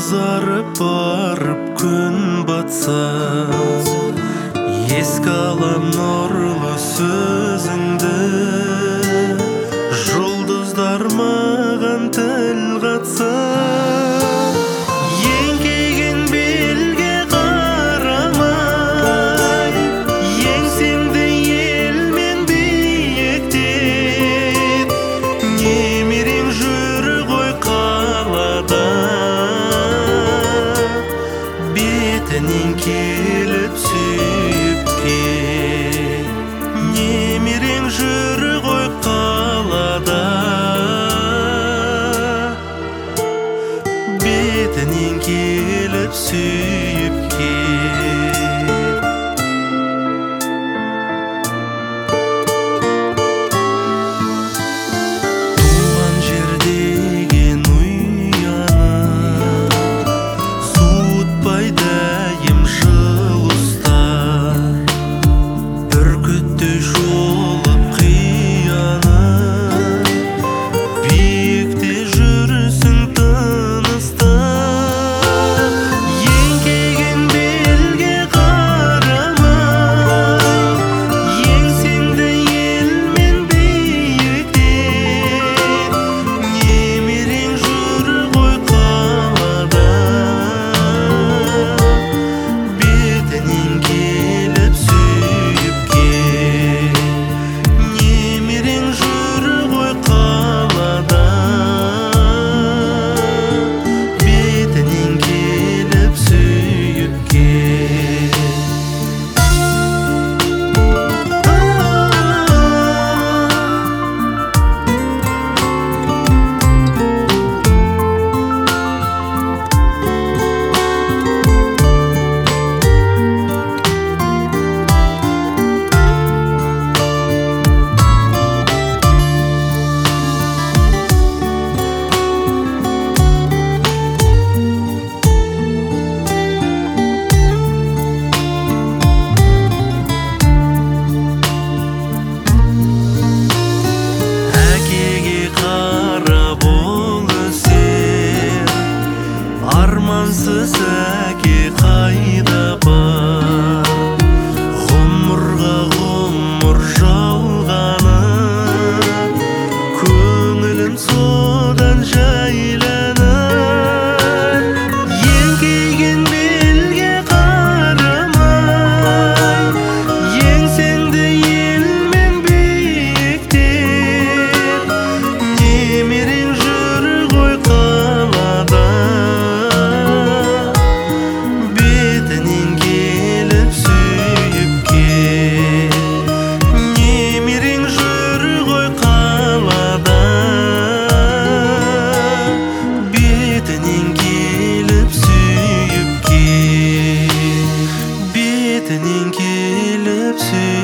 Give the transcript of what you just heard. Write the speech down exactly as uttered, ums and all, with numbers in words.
Ұзарып барып күн батса, еске алам нұрлы сөзіңді. Жұлдыздар маған тіл қатса, еңкейген белге қарамай, еңсемді елмен биіктен, немерең жүр ғой қалада. Бетінен келіп сүйіп кел, немерең жүр ғой қалада. Бетінен келіп сүйіп кел. Туған жер деген ұяны суытпай дәйім жыл ұстар, бүркіттей шолып қияны, биікте жүрсің тыныста. Еңкейген белге қарамай, еңсеңді елмен биіктен, немерең жүр ғой қалада. Бетінен келіп сүйіп кел, немерең жүр ғой қалада. Бетінен келіп сүйіп кел. Әкеге қарап ол өсер, армансыз әке қайда бар. Ғұмырға ғұмыр жалғанып, көңілім содан жайланар. Еңкейген белге қарамай, еңсеңді елмен биіктен, немерең жүр ғой қалада. Бетінен келіп сүйіп кел, немерең жүр ғой қалада. Бетінен келіп сүйіп кел, бетінен келіп сүйіп